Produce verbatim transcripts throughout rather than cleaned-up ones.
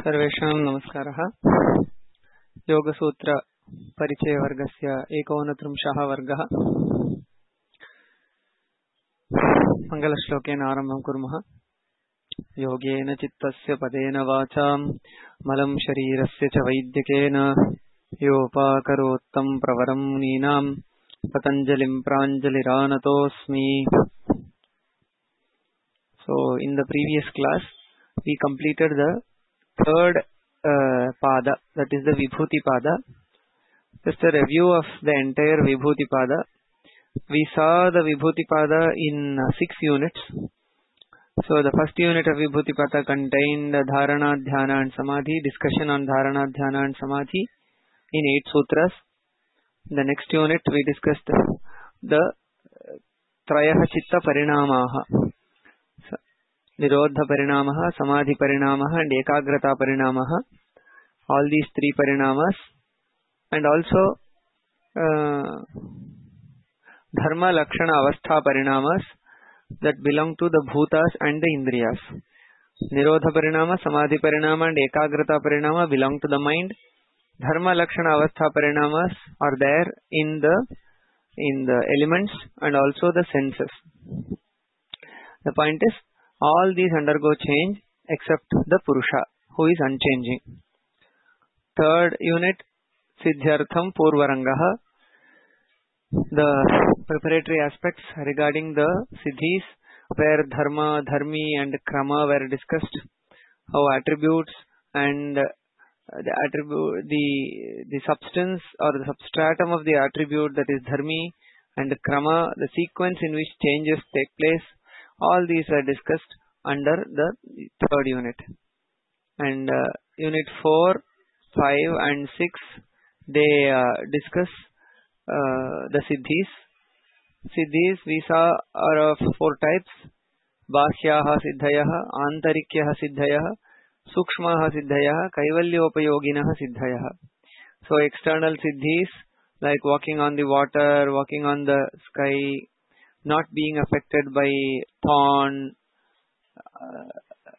सर्वेषां नमस्कारः। योगसूत्र परिचय वर्गस्य एकोनत्रिंशः वर्गः। मङ्गलश्लोकेन आरम्भं कुर्मः। योगेन चित्तस्य पदेन वाचां मलं शरीरस्य च वैद्यकेन योपाकरोत्तं प्रवरं मुनीनां पतञ्जलिं प्राञ्जलिरानतोऽस्मि. So in the previous class we completed the third uh, pada, that is the Vibhuti pada. Just a review of the entire Vibhuti pada. We saw the Vibhuti pada in uh, six units. So the first unit of Vibhuti pada contained Dharana, Dhyana and Samadhi, discussion on Dharana, Dhyana and Samadhi in eight sutras. The next unit we discussed the Trayaha Chitta Parinamaha. Nirodha Parinamaha, Samadhi Parinamaha and Ekagrata Parinamaha. All these three Parinamas. And also uh, Dharma Lakshana Avastha Parinamas that belong to the Bhutas and the Indriyas. Nirodha Parinama, Samadhi Parinama and Ekagrata Parinama belong to the mind. Dharma Lakshana Avastha Parinamas are there in the in the elements and also the senses. The point is, all these undergo change except the Purusha, who is unchanging. Third unit, Siddhyartham Purvarangaha. The preparatory aspects regarding the Siddhis, where Dharma, Dharmi and Krama were discussed, how attributes and the attribute, the, the substance or the substratum of the attribute, that is Dharmi, and Krama, the sequence in which changes take place. All these are discussed under the third unit. And uh, unit four, five and six, they uh, discuss uh, the Siddhis. Siddhis we saw are of four types: Bhashyaha Siddhayaha, Antarikyaha Siddhayaha, Sukshmaha Siddhayaha, Kaivalyopayoginaha Siddhayaha. So external Siddhis like walking on the water, walking on the sky, not being affected by thorn, uh,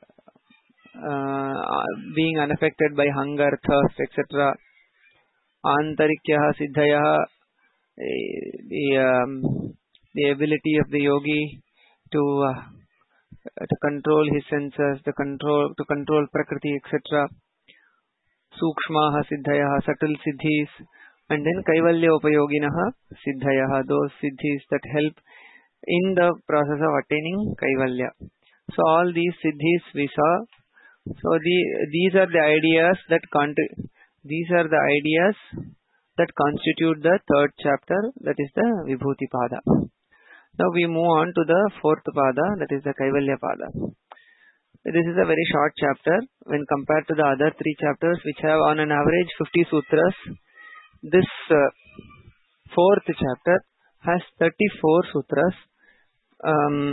uh, being unaffected by hunger, thirst, et cetera. Antarikyaha Siddhayaha, the um, the ability of the yogi to uh, to control his senses, to control to control Prakriti, et cetera. Sukshmaha Siddhayaha, subtle siddhis, and then Kaivalya Upayoginaha Siddhayaha, those siddhis that help in the process of attaining Kaivalya. So all these siddhis we saw. So the these are the ideas that conti- these are the ideas that constitute the third chapter, that is the Vibhuti pada. Now we move on to the fourth pada, that is the Kaivalya pada. This is a very short chapter when compared to the other three chapters, which have on an average fifty sutras. This uh, fourth chapter has thirty-four sutras. Um,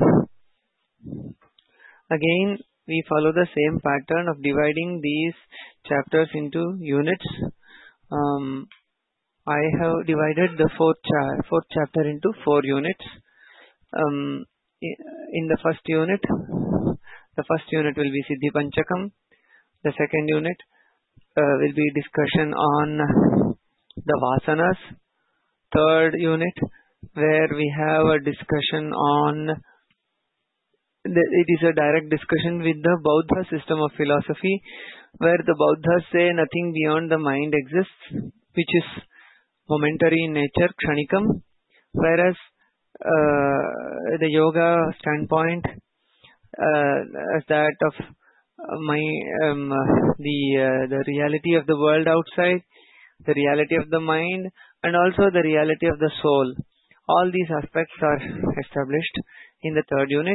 again, we follow the same pattern of dividing these chapters into units. Um, I have divided the fourth, cha- fourth chapter into four units. Um, in the first unit, the first unit will be Siddhi Panchakam. The second unit uh, will be discussion on the Vasanas. Third unit, where we have a discussion on, the, it is a direct discussion with the Bauddha system of philosophy, where the Bauddhas say nothing beyond the mind exists, which is momentary in nature, Kshanikam, whereas uh, the yoga standpoint, uh, as that of uh, my um, uh, the uh, the reality of the world outside, the reality of the mind, and also the reality of the soul. All these aspects are established in the third unit.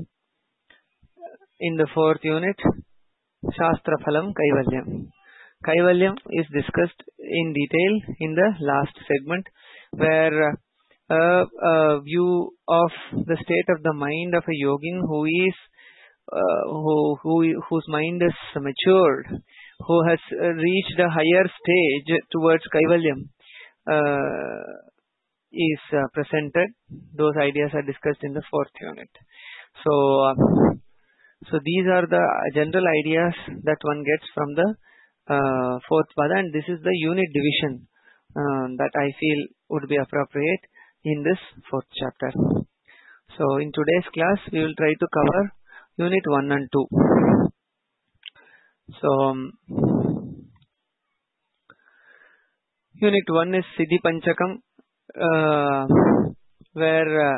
In the fourth unit, Shastra Phalam Kaivalyam. Kaivalyam is discussed in detail in the last segment, where uh, a view of the state of the mind of a yogin who is uh, who who whose mind is matured, who has uh, reached a higher stage towards Kaivalyam, uh, is uh, presented. Those ideas are discussed in the fourth unit. So uh, So these are the general ideas that one gets from the uh, fourth pada, and this is the unit division uh, that I feel would be appropriate in this fourth chapter. So in today's class we will try to cover unit one and two. So um, unit one is Siddhi Panchakam, uh, where uh,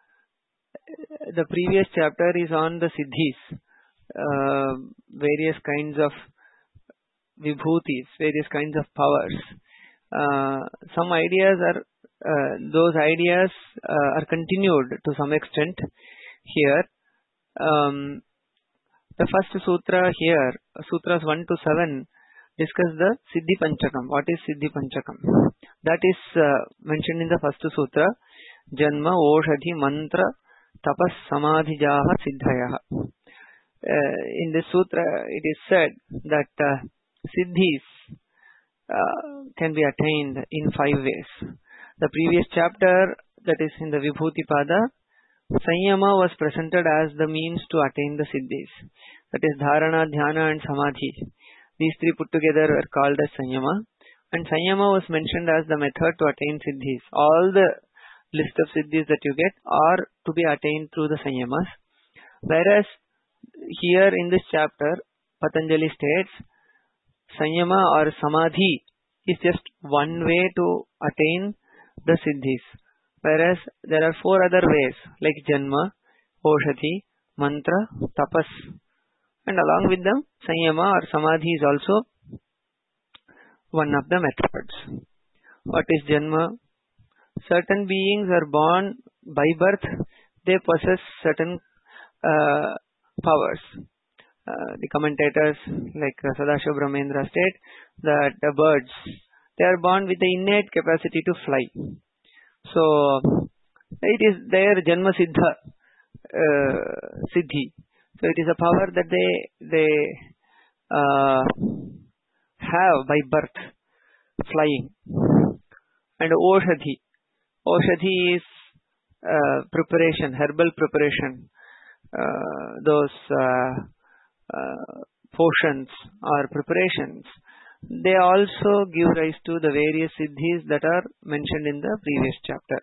the previous chapter is on the Siddhis, uh, various kinds of vibhutis, various kinds of powers. Uh, some ideas are, uh, those ideas uh, are continued to some extent here. Um, the first sutra here, sutras one to seven, discuss the Siddhi Panchakam. What is Siddhi Panchakam? That is uh, mentioned in the first sutra, Janma, Oshadhi, Mantra, Tapas, Samadhijaha, Siddhayaha. Uh, in this sutra, it is said that uh, Siddhis uh, can be attained in five ways. The previous chapter, that is in the Vibhuti Pada, Sanyama was presented as the means to attain the Siddhis. That is Dharana, Dhyana and Samadhi. These three put together were called as Sanyama. And Sanyama was mentioned as the method to attain Siddhis. All the list of Siddhis that you get are to be attained through the Sanyamas. Whereas here in this chapter, Patanjali states, Sanyama or Samadhi is just one way to attain the Siddhis. Whereas there are four other ways like Janma, Oshadhi, Mantra, Tapas. And along with them, Sanyama or Samadhi is also one of the methods. What is Janma? Certain beings are born by birth, they possess certain uh, powers. Uh, the commentators like uh, Sadashiva Brahmendra state that the birds, they are born with the innate capacity to fly. So it is their Janma Siddha uh, Siddhi. So it is a power that they they uh, have by birth, flying. And Oshadhi. Oshadhi is uh, preparation, herbal preparation. Uh, those uh, uh, potions or preparations, they also give rise to the various siddhis that are mentioned in the previous chapter.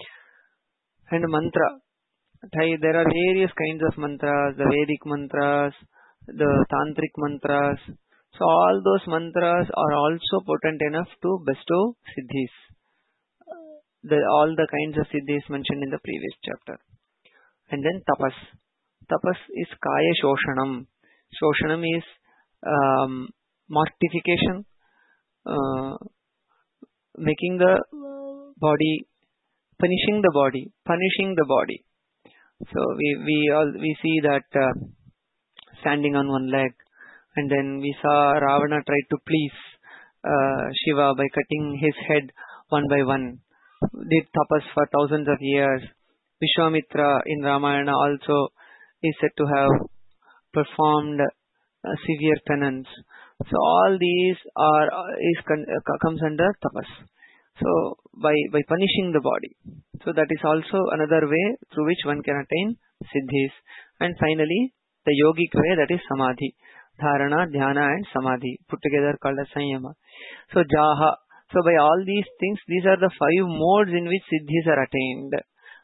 And mantra. There are various kinds of mantras, the Vedic mantras, the Tantric mantras. So all those mantras are also potent enough to bestow siddhis. The, all the kinds of siddhis mentioned in the previous chapter. And then tapas. Tapas is kaya shoshanam. Shoshanam is um, mortification, uh, making the body, punishing the body, punishing the body. So we we all we see that uh, standing on one leg, and then we saw Ravana tried to please uh, Shiva by cutting his head one by one. Did tapas for thousands of years. Vishwamitra in Ramayana also is said to have performed uh, severe penance. So all these are is uh, comes under tapas. So by by punishing the body. So that is also another way through which one can attain siddhis. And finally, the yogic way, that is samadhi. Dharana, dhyana and samadhi put together called as sanyama. So jaha. So by all these things, these are the five modes in which siddhis are attained.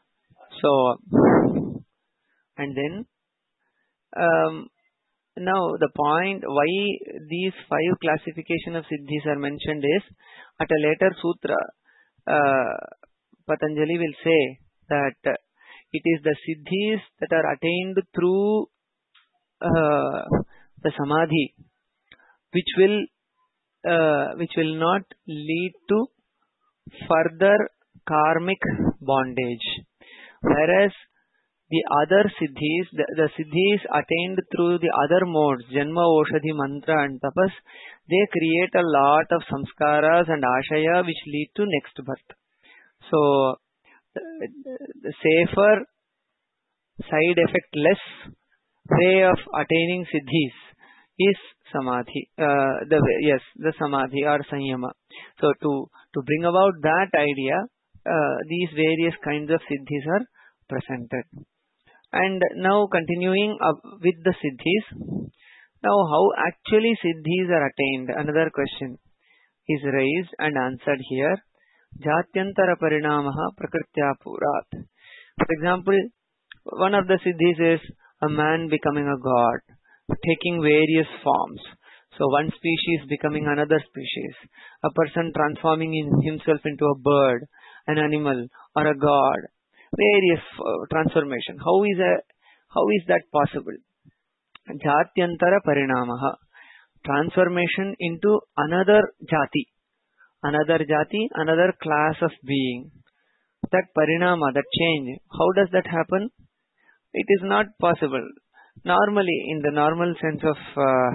So, and then, um, now the point why these five classification of siddhis are mentioned is, at a later sutra, uh, Patanjali will say that it is the siddhis that are attained through uh, the samadhi, which will uh, which will not lead to further karmic bondage, whereas the other siddhis, the, the siddhis attained through the other modes, Janma, Oshadhi, Mantra and Tapas, they create a lot of samskaras and ashaya which lead to next birth. So, the, the safer, side effect less way of attaining siddhis is samadhi. Uh, the yes, the samadhi or sanyama. So, to to bring about that idea, uh, these various kinds of siddhis are presented. And now continuing up with the siddhis. Now how actually siddhis are attained? Another question is raised and answered here. Jatyantara parinamaha prakritya purat. For example, one of the siddhis is a man becoming a god, taking various forms. So one species becoming another species, a person transforming in himself into a bird, an animal, or a god. Various uh, transformation. How is a how is that possible? Jatyantara parinamaha, transformation into another jati, another jati, another class of being. That parinama, that change, how does that happen? It is not possible. Normally, in the normal sense of uh,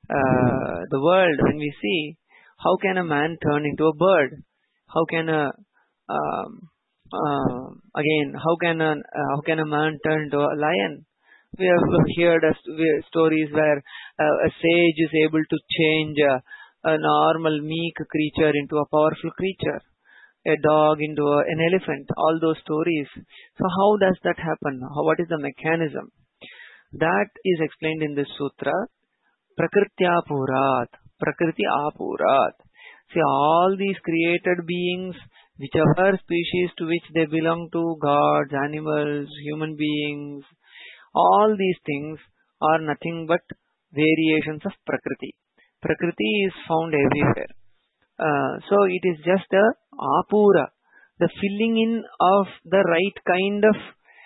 uh, the world, when we see, how can a man turn into a bird? How can a um, uh, again, how can a uh, how can a man turn into a lion? We have heard a st- stories where uh, a sage is able to change uh, a normal meek creature into a powerful creature, a dog into a, an elephant. All those stories. So how does that happen? How, what is the mechanism? That is explained in this sutra. Prakritya purat, prakriti apurat. See, all these created beings, whichever species to which they belong to, gods, animals, human beings, all these things are nothing but variations of Prakriti. Prakriti is found everywhere. Uh, so it is just a apura, the filling in of the right kind of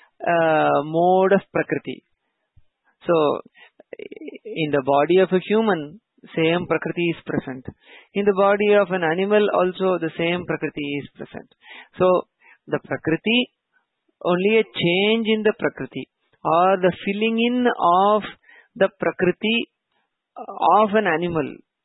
uh, mode of Prakriti. So in the body of a human, same Prakriti is present. In the body of an animal also the same Prakriti is present. So the Prakriti, only a change in the Prakriti, or the filling in of the Prakriti of an animal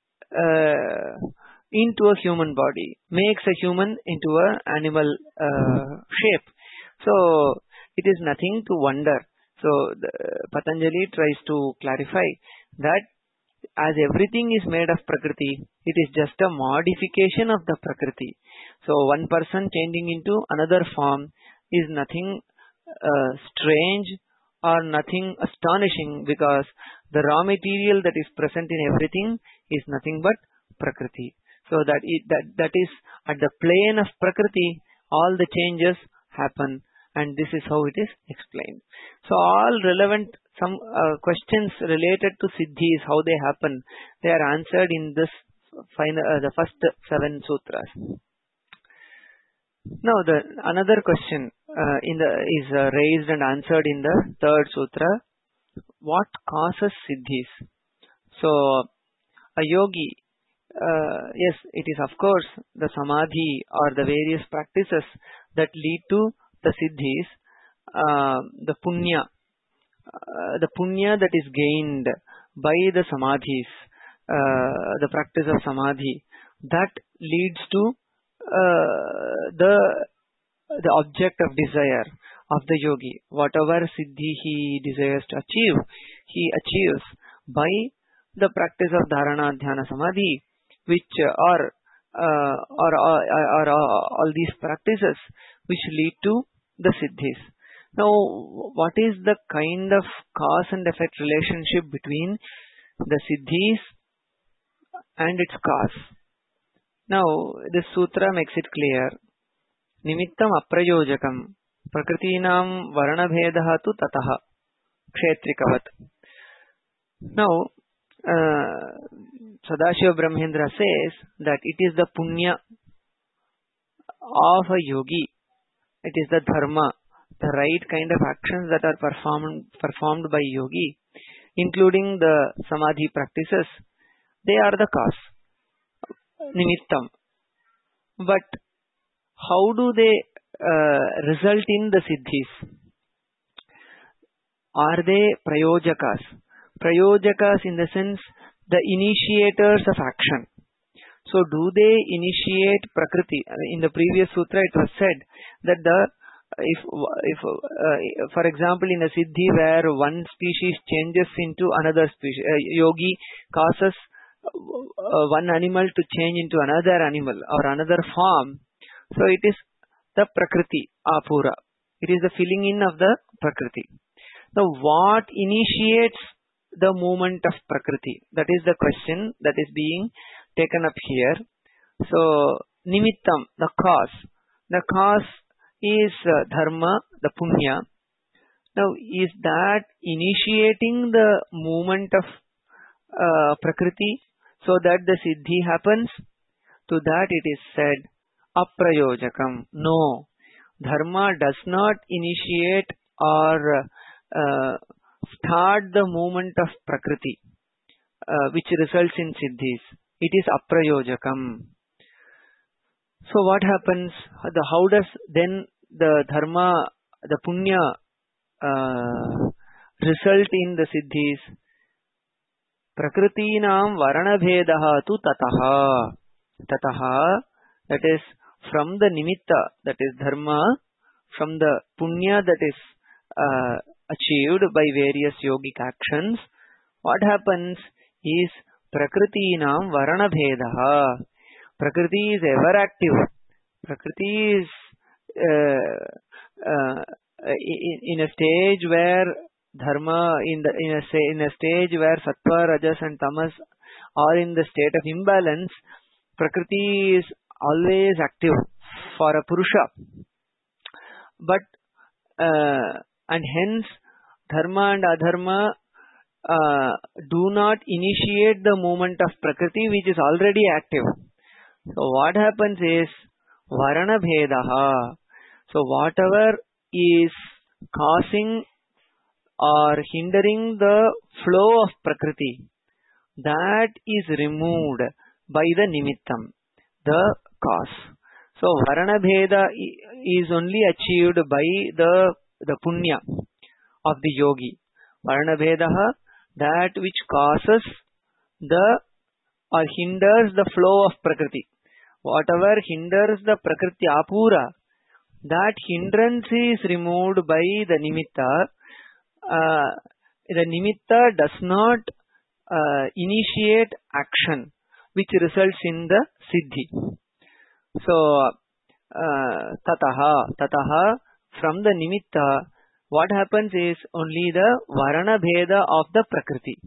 uh, into a human body makes a human into an animal uh, shape. So it is nothing to wonder. So the, Patanjali tries to clarify that as everything is made of Prakriti, it is just a modification of the Prakriti. So one person changing into another form is nothing uh, strange or nothing astonishing, because the raw material that is present in everything is nothing but Prakriti. So that it, that that is at the plane of Prakriti, all the changes happen, and this is how it is explained. So all relevant some uh, questions related to siddhis, how they happen, they are answered in this final uh, the first seven sutras. Now the another question uh, in the is uh, raised and answered in the third sutra. What causes siddhis? So a yogi, uh, yes, it is of course the samadhi or the various practices that lead to the siddhis, uh, the punya, uh, the punya that is gained by the samadhis, uh, the practice of samadhi, that leads to uh, the the object of desire of the yogi. Whatever siddhi he desires to achieve, he achieves by the practice of dharana, dhyana, samadhi, which are uh, or, or, or, or all these practices which lead to the siddhis. Now, what is the kind of cause and effect relationship between the siddhis and its cause? Now, this sutra makes it clear. Nimittam aprayojakam prakritinam varnabhedah tu tataha kshetrikavat. Now, uh, Sadashiva Brahmendra says that it is the punya of a yogi, it is the dharma, the right kind of actions that are performed performed by yogi, including the samadhi practices, they are the cause, nimittam. But how do they uh, result in the siddhis? Are they prayojakas? Prayojakas in the sense the initiators of action. So do they initiate Prakriti? In the previous sutra it was said that the if if uh, for example in a siddhi where one species changes into another species, uh, yogi causes uh, one animal to change into another animal or another form. So it is the Prakriti apura. It is the filling in of the Prakriti. Now, what initiates the movement of Prakriti? That is the question that is being taken up here. So, Nimittam, the cause. The cause is uh, Dharma, the Punya. Now, is that initiating the movement of uh, Prakriti so that the Siddhi happens? To that it is said, Aprayojakam. No, Dharma does not initiate or uh, start the movement of Prakriti, uh, which results in Siddhis. It is Aprayojakam. So what happens? The, how does then the Dharma, the Punya, uh, result in the Siddhis? Prakritinam Varanabhedaha tu tataha. Tataha, that is from the Nimitta, that is Dharma, from the Punya that is uh, achieved by various yogic actions. What happens is Prakritinam Varanabhedaha. Prakriti is ever active. Prakriti is uh, uh, in, in a stage where Dharma, in, the, in, a, in a stage where Sattva, Rajas and Tamas are in the state of imbalance, Prakriti is always active for a Purusha. But, uh, and hence, Dharma and Adharma uh, do not initiate the movement of Prakriti which is already active. So what happens is Varana Bhedaha. So whatever is causing or hindering the flow of Prakriti, that is removed by the Nimittam, the cause. So Varana Bheda is only achieved by the, the Punya of the yogi. Varana Bhedaha, that which causes the or hinders the flow of Prakriti. Whatever hinders the Prakriti Apura, that hindrance is removed by the Nimitta. Uh, the Nimitta does not uh, initiate action which results in the Siddhi. So, uh, Tataha, Tataha, from the Nimitta, what happens is only the Varana Bheda of the Prakriti.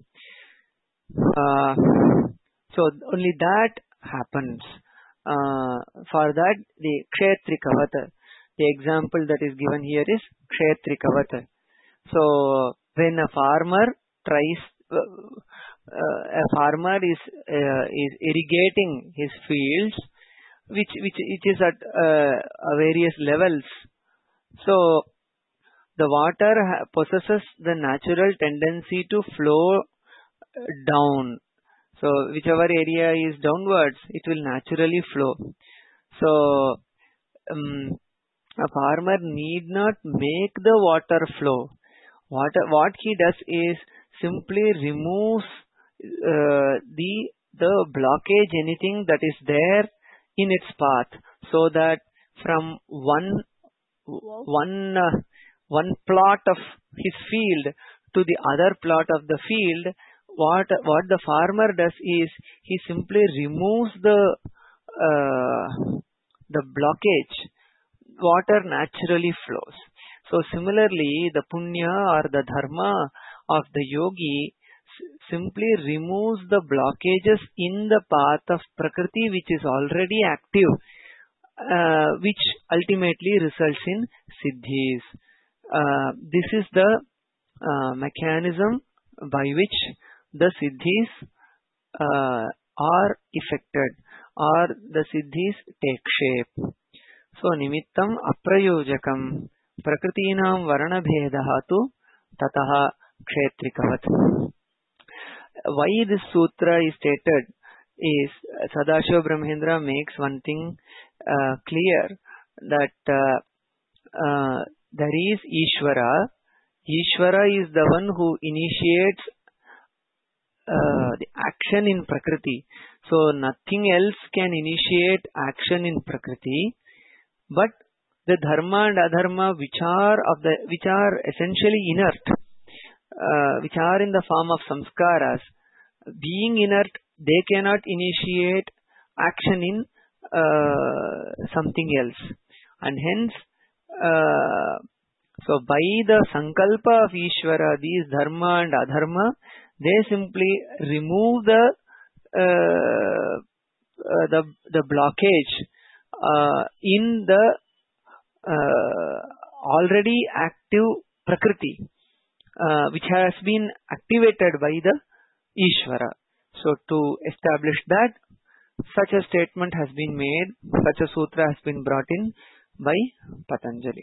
Uh, so, only that happens. Uh, for that, the Kshetrikavata, the example that is given here is Kshetrikavata. So, when a farmer tries, uh, uh, a farmer is uh, is irrigating his fields, which which which is at uh, various levels. So, the water possesses the natural tendency to flow down. So, whichever area is downwards, it will naturally flow. So, um, a farmer need not make the water flow. What, what he does is simply removes uh, the the blockage, anything that is there in its path, so that from one one uh, one plot of his field to the other plot of the field, what what the farmer does is he simply removes the uh, the blockage. Water naturally flows. So similarly, the punya or the dharma of the yogi simply removes the blockages in the path of Prakriti which is already active, uh, which ultimately results in siddhis. Uh, this is the uh, mechanism by which the siddhis uh, are effected or the siddhis take shape. So, nimittam aprayojakam prakritinam varana bhedaha tu tataha kshetrikavat. Why this sutra is stated is Sadashiva Brahmendra makes one thing uh, clear, that uh, uh, there is Ishvara. Ishvara is the one who initiates uh, the action in Prakriti. So nothing else can initiate action in Prakriti, but the dharma and adharma which are of the which are essentially inert, uh, which are in the form of samskaras, being inert, they cannot initiate action in uh, something else, and hence uh, So by the sankalpa of Ishvara, these dharma and adharma, they simply remove the uh, uh, the the blockage uh, in the uh, already active prakriti, uh, which has been activated by the Ishvara. So to establish that, such a statement has been made, such a sutra has been brought in by Patanjali.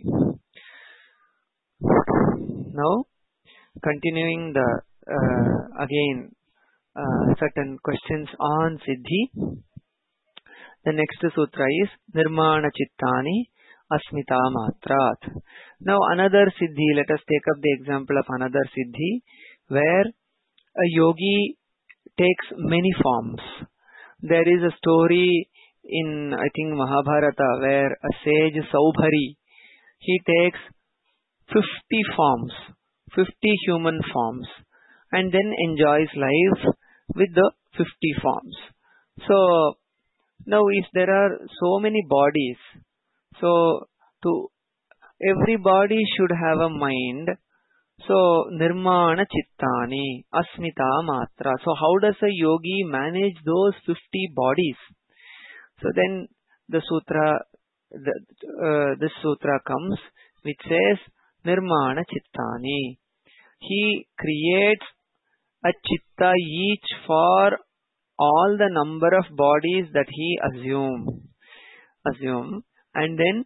Now, continuing the uh, again uh, certain questions on Siddhi. The next sutra is Nirmana Chittani Asmita Matrat. Now another Siddhi, let us take up the example of another Siddhi where a yogi takes many forms. There is a story in, I think, Mahabharata where a sage Saubhari, he takes fifty forms, fifty human forms, and then enjoys life with the fifty forms. So, now if there are so many bodies, so to every body should have a mind. So, Nirmana Chittani, Asmita Matra. So, how does a yogi manage those fifty bodies? So, then the sutra, the, uh, this sutra comes which says Nirmana Chittani. He creates a chitta each for all the number of bodies that he assume. Assume. And then,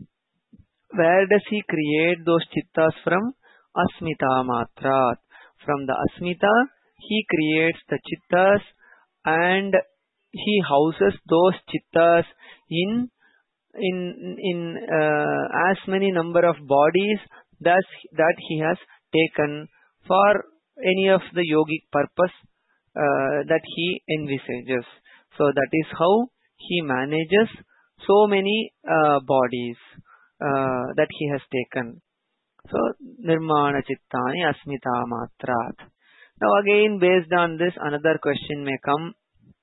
where does he create those chittas from? Asmita Matrat. From the Asmita, he creates the chittas and he houses those chittas in in in uh, as many number of bodies that that he has taken for any of the yogic purpose uh, that he envisages. So that is how he manages so many uh, bodies uh, that he has taken. So, Nirmana Chittani Asmita Matrat. Now again, based on this, another question may come.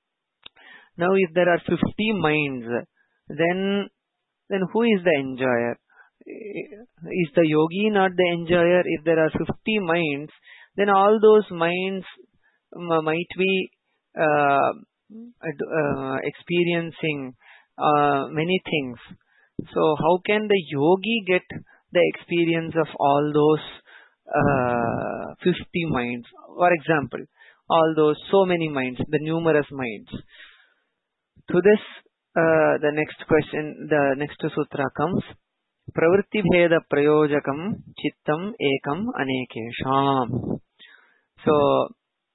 Now if there are fifty minds, then, then who is the enjoyer? Is the yogi not the enjoyer? If there are fifty minds, then all those minds might be uh, uh, experiencing uh, many things. So how can the yogi get the experience of all those uh, fifty minds? For example, all those so many minds, the numerous minds. To this, uh, the next question, the next sutra comes. Pravritti bheda prayojakam chittam ekam anekesham. So,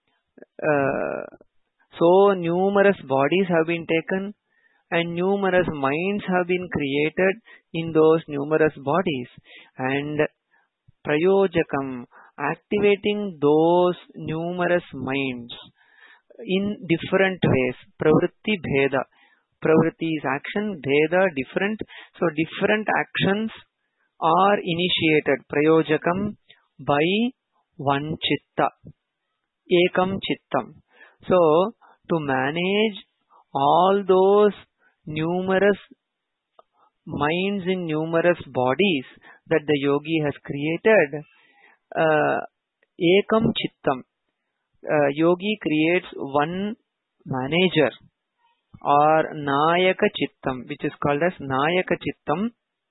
uh, so numerous bodies have been taken and numerous minds have been created in those numerous bodies. And prayojakam, activating those numerous minds in different ways. Pravritti bheda. Pravritti is action, bheda, different. So different actions are initiated, prayojakam, by one chitta, ekam chittam. So to manage all those numerous minds in numerous bodies that the yogi has created, uh, ekam chittam, uh, yogi creates one manager or nayaka chittam, which is called as nayaka chittam,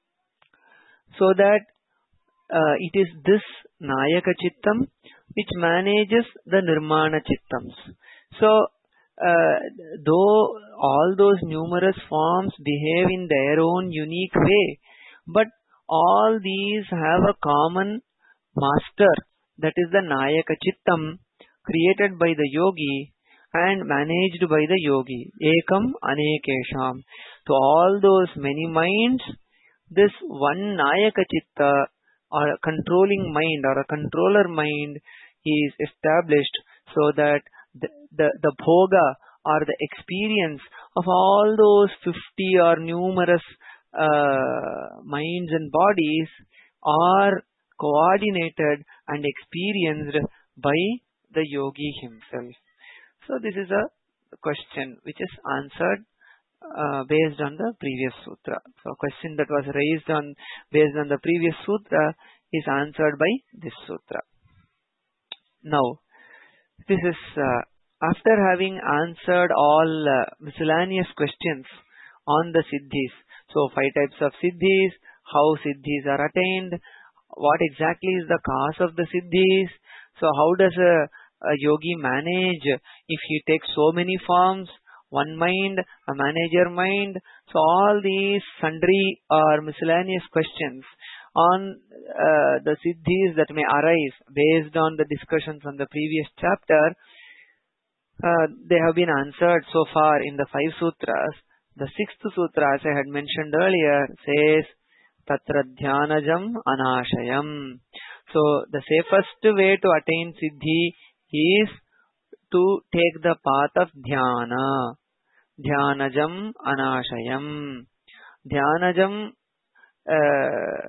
so that uh, it is this nayaka chittam which manages the nirmana chittams. So uh, though all those numerous forms behave in their own unique way, but all these have a common master, that is the nayaka chittam, created by the yogi and managed by the yogi. Ekam anekesham. To all those many minds, this one nayaka chitta or a controlling mind or a controller mind is established so that the, the, the bhoga or the experience of all those fifty or numerous uh, minds and bodies are coordinated and experienced by the yogi himself. So this is a question which is answered uh, based on the previous sutra. So a question that was raised on based on the previous sutra is answered by this sutra. Now, this is uh, after having answered all uh, miscellaneous questions on the siddhis. So, five types of siddhis, how siddhis are attained, what exactly is the cause of the siddhis. So, how does a, a yogi manage if he takes so many forms, one mind, a manager mind. So, all these sundry or miscellaneous questions on uh, the siddhis that may arise based on the discussions on the previous chapter, uh, they have been answered so far in the five sutras. The sixth sutra, as I had mentioned earlier, says Tatra Dhyanajam Anashayam. So, the safest way to attain siddhi is to take the path of dhyana. Dhyanajam Anashayam. Dhyanajam uh,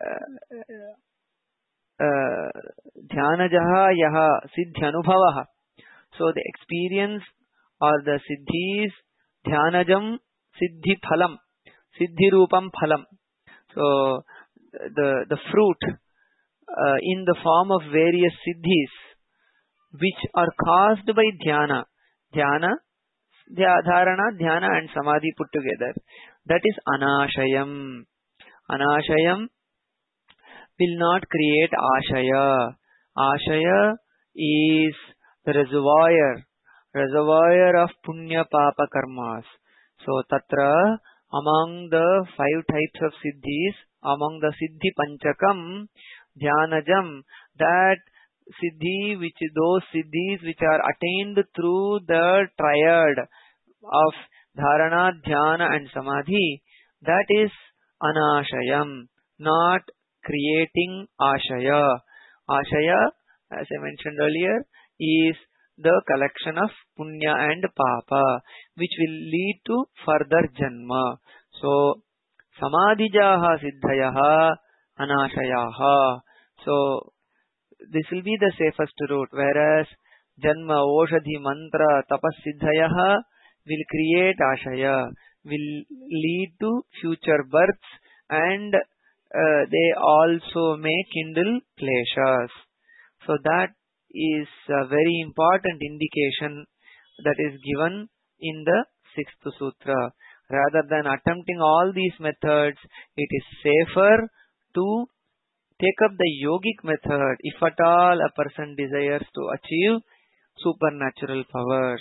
uh, Dhyanajaha Yaha Siddhyanubhavaha. So, the experience or the siddhis, Dhyanajam Siddhi Phalam, Siddhi Rupam Phalam. So, the, the fruit uh, in the form of various siddhis which are caused by dhyana. Dhyana, dharana, dhyana and samadhi put together. That is anashayam. Anashayam will not create ashaya. Ashaya is the reservoir, reservoir of punya papa karmas. So, tatra, among the five types of siddhis, among the siddhi panchakam, dhyanajam, that siddhi, which those siddhis which are attained through the triad of dharana, dhyana and samadhi, that is anashayam, not creating ashaya. Ashaya, as I mentioned earlier, is the collection of punya and papa, which will lead to further janma. So, samadhijaha siddhayaha anashayaha. So, this will be the safest route, whereas janma, oshadhi, mantra, tapas siddhayaha will create ashaya, will lead to future births, and uh, they also may kindle kleshas. So, that is a very important indication that is given in the sixth sutra. Rather than attempting all these methods, it is safer to take up the yogic method if at all a person desires to achieve supernatural powers.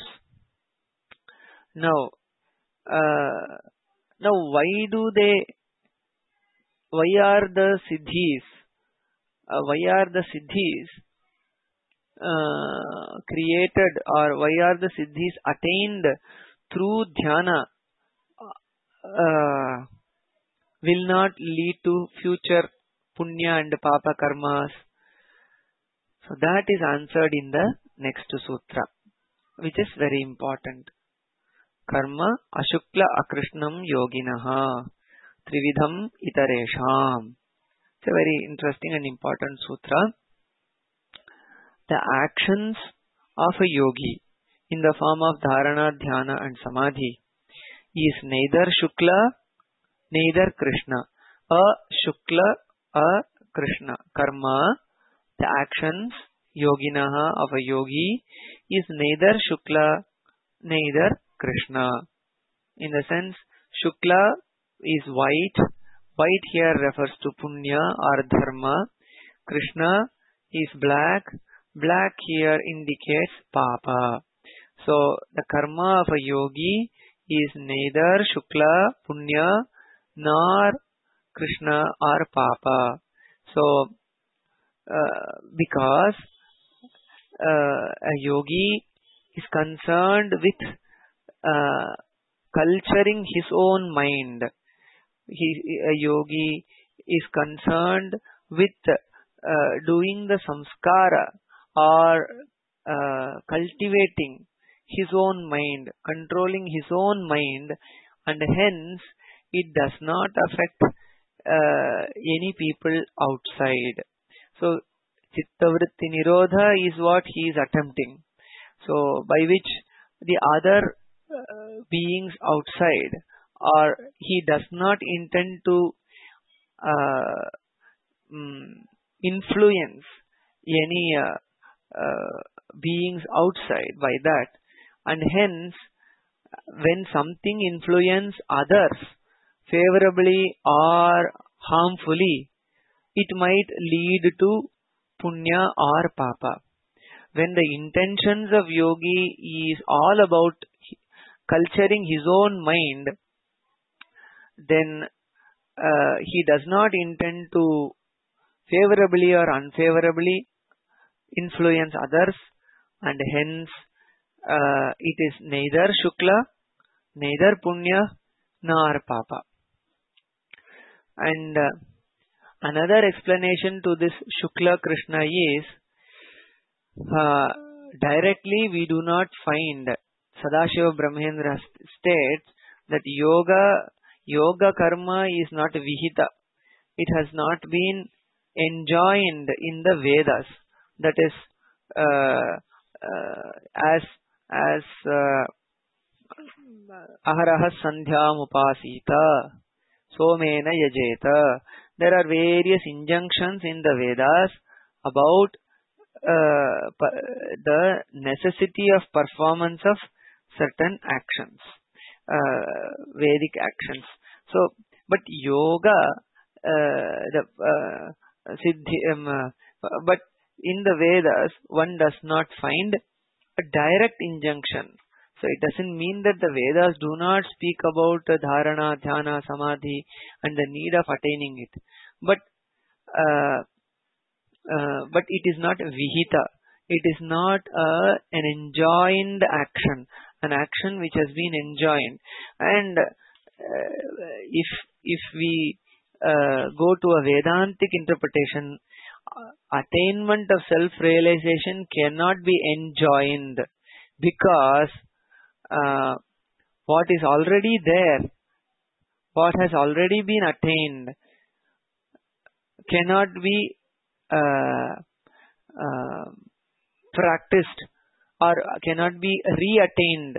Now, uh, now why do they, why are the siddhis, uh, why are the siddhis uh, created, or why are the siddhis attained through dhyana uh, will not lead to future punya and papa karmas? So that is answered in the next sutra, which is very important. Karma ashukla akrishnam yoginaha trividham itaresham. It's a very interesting and important sutra. The actions of a yogi in the form of dharana, dhyana and samadhi is neither shukla, neither krishna. A shukla, a krishna. Karma, the actions, yoginaha, of a yogi, is neither shukla, neither krishna. In the sense, shukla is white. White here refers to punya or dharma. Krishna is black. Black here indicates papa. So, the karma of a yogi is neither shukla, punya, nor krishna or papa. So, uh, because uh, a yogi is concerned with uh, culturing his own mind. He, a yogi is concerned with uh, doing the samskara or uh, cultivating his own mind, controlling his own mind, and hence it does not affect uh, any people outside. So, chittavritti nirodha is what he is attempting. So, by which the other uh, beings outside, or he does not intend to uh, mm, influence any uh, uh, beings outside by that, and hence when something influence others favorably or harmfully, it might lead to punya or papa. When the intentions of yogi is all about culturing his own mind, then uh, he does not intend to favorably or unfavorably influence others, and hence uh, it is neither shukla, neither punya, nor papa. And uh, another explanation to this Shukla Krishna is, uh, directly we do not find, Sadashiva Brahmendra states that yoga, yoga karma is not vihita. It has not been enjoined in the Vedas. That is, uh, uh, as, as, uh, aharaha sandhyam upasita, somena yajeta. There are various injunctions in the Vedas about uh, the necessity of performance of certain actions, uh, Vedic actions. So, but yoga, uh, the uh, siddhi, um, uh, but in the Vedas, one does not find a direct injunction. So it doesn't mean that the Vedas do not speak about dharana, dhyana, samadhi and the need of attaining it. But uh, uh, but it is not vihita. It is not uh, an enjoined action, an action which has been enjoined. And uh, if if we uh, go to a Vedantic interpretation, uh, attainment of self-realization cannot be enjoined, because Uh, what is already there, what has already been attained, cannot be uh, uh, practiced or cannot be re-attained.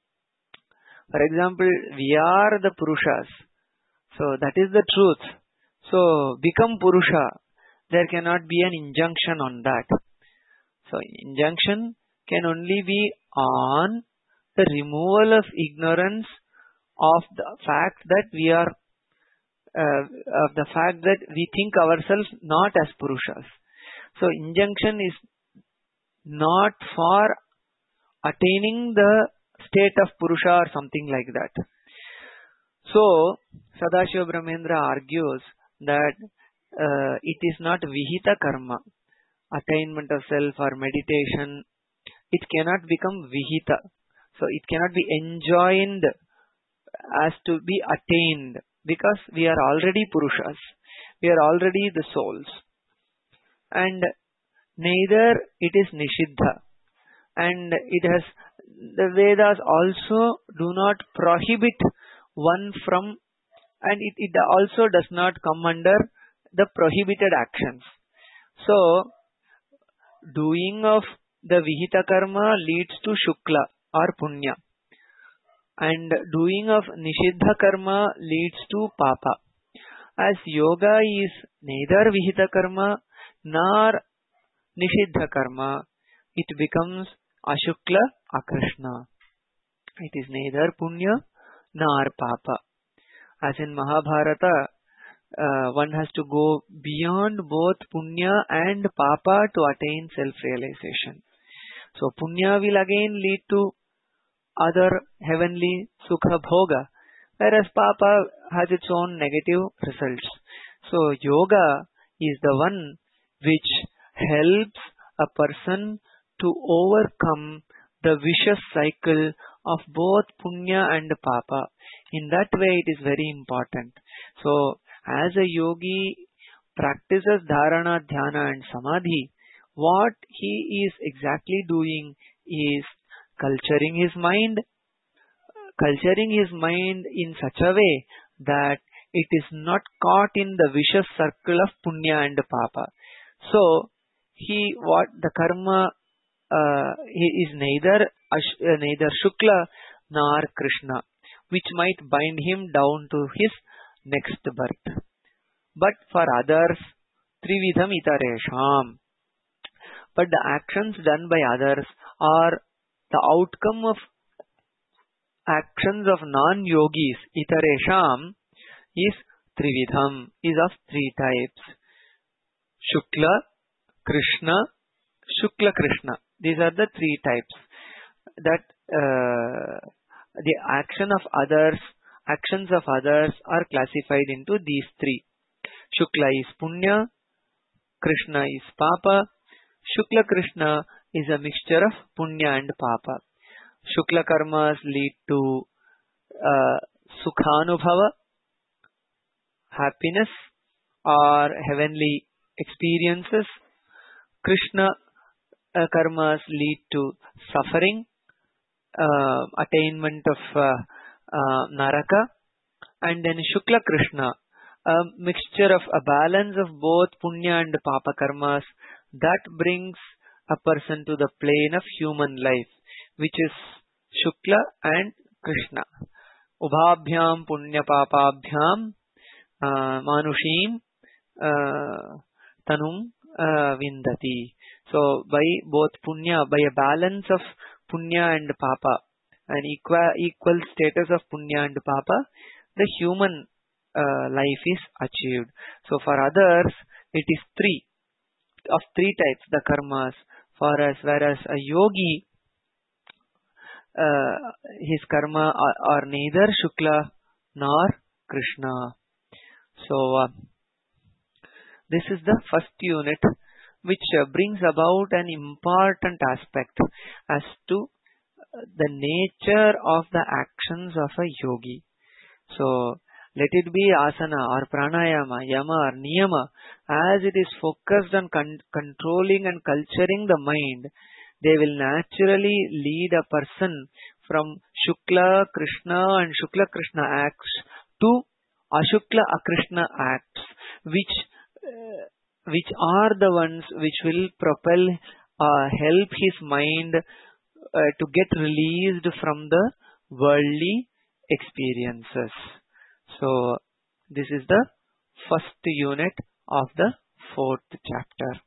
For example, we are the Purushas, so that is the truth. So become Purusha. There cannot be an injunction on that. So injunction can only be on the removal of ignorance of the fact that we are, uh, of the fact that we think ourselves not as Purushas. So injunction is not for attaining the state of Purusha or something like that. So Sadashiva Brahmendra argues that uh, it is not vihita karma, attainment of self or meditation. It cannot become vihita. So it cannot be enjoined as to be attained, because we are already Purushas. We are already the souls. And neither it is Nishiddha. And it has, the Vedas also do not prohibit one from, and it, it also does not come under the prohibited actions. So, doing of the Vihita karma leads to Shukla or Punya, and doing of Nishiddha karma leads to Papa. As yoga is neither Vihita karma nor Nishiddha karma, it becomes Ashukla Akrishna. It is neither Punya nor Papa. As in Mahabharata, uh, one has to go beyond both Punya and Papa to attain self-realization. So Punya will again lead to other heavenly Sukha Bhoga, whereas Papa has its own negative results. So yoga is the one which helps a person to overcome the vicious cycle of both Punya and Papa. In that way it is very important. So as a yogi practices Dharana, Dhyana and Samadhi, what he is exactly doing is culturing his mind, culturing his mind in such a way that it is not caught in the vicious circle of Punya and Papa. So, he, what, the karma, uh, he is neither, Ash, uh, neither Shukla nor Krishna, which might bind him down to his next birth. But for others, Trividham itaresham. But the actions done by others or the outcome of actions of non-yogis, itaresham, is Trividham, is of three types. Shukla, Krishna, Shukla Krishna. These are the three types. That uh, the action of others, actions of others are classified into these three. Shukla is Punya, Krishna is Papa. Shukla Krishna is a mixture of Punya and Papa. Shukla karmas lead to uh, Sukhanubhava, happiness or heavenly experiences. Krishna uh, karmas lead to suffering, uh, attainment of uh, uh, Naraka. And then Shukla Krishna, a mixture of a balance of both Punya and Papa karmas that brings a person to the plane of human life, which is Shukla and Krishna. Ubhabhyam Punya Papabhyam uh, Manushim uh, Tanum uh, Vindati. So by both Punya, by a balance of Punya and Papa, an equal, equal status of Punya and Papa, the human uh, life is achieved. So for others, it is three, of three types, the karmas. For us, whereas a yogi, uh, his karma are, are neither Shukla nor Krishna. So uh, this is the first unit, which uh, brings about an important aspect as to the nature of the actions of a yogi. So let it be asana or pranayama, yama or niyama, as it is focused on con- controlling and culturing the mind, they will naturally lead a person from Shukla Krishna and Shukla Krishna acts to Ashukla Akrishna acts, which uh, which are the ones which will propel, uh, help his mind uh, to get released from the worldly experiences. So this is the first unit of the fourth chapter.